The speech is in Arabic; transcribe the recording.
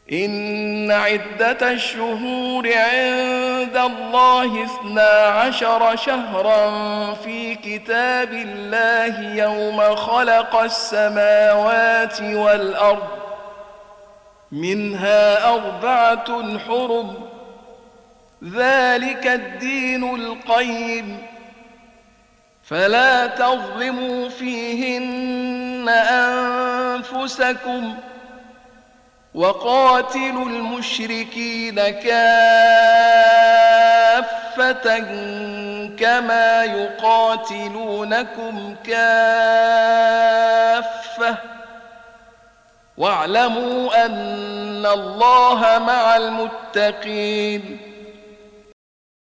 إن عدة الشهور عند الله 12 شهرا في كتاب الله يوم خلق السماوات والأرض منها 4 حرم ذلك الدين القيم فلا تظلموا فيهن أنفسكم وقاتلوا المشركين كافة كما يقاتلونكم كافة واعلموا أن الله مع المتقين